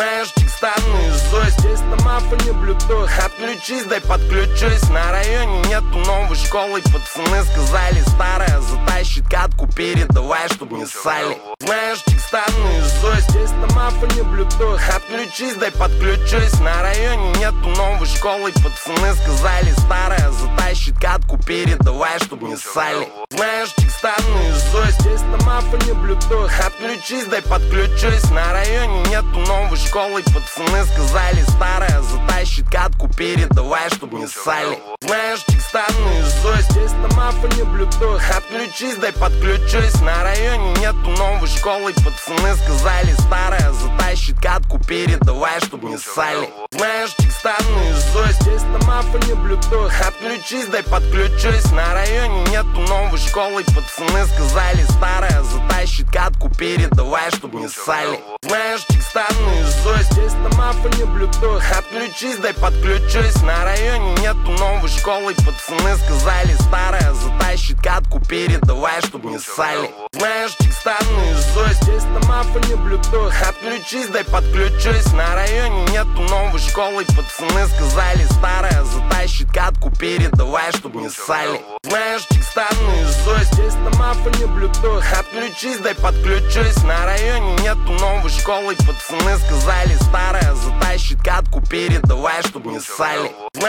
Знаешь, текста наизусть. Здесь на мафоне блютуз. Отключись, дай подключусь. На районе нету новой школы. Пацаны сказали, старая затащит катку. Передавай, чтоб не ссали. Знаешь, текста наизусть. Здесь на мафоне блютуз. Отключись, дай подключусь. На районе нету новой школы. Пацаны сказали, старая затащит катку. Передавай, чтоб не ссали. Знаешь, текста наизусть. Здесь на мафоне блютуз. Отключись, дай подключусь. На районе нету новой школы. Пацаны сказали, старая затащит катку. Передавай, чтоб не ссали. Знаешь, текста наизусть. Здесь на мафоне блютуз. Отключись, дай подключусь. На районе нету новой школы. Пацаны сказали, старая затащит катку. Передавай, чтоб не ссали. Знаешь, текста наизусть. Здесь на мафоне блютуз. Отключись, дай подключусь. На районе нету новой школы. Пацаны сказали, старая затащит катку. Передавай, чтоб не ссали. Знаешь, текста наизусть. Здесь на мафоне блютуз. Отключись, дай подключусь. На районе нету новой школы. Пацаны сказали, старая затащит катку. Передавай, чтоб не ссали. Знаешь, текста наизусть. Здесь на мафоне блютуз. Отключись, дай подключусь. На районе нету новой школы. Пацаны сказали, старая затащит катку. Передавай, чтоб не ссали. Знаешь, текста наизусть. Здесь на мафоне блютуз. Отключись, дай подключусь. На районе нету новой школы. Пацаны сказали, старая затащит катку. Передавай, чтоб не ссали.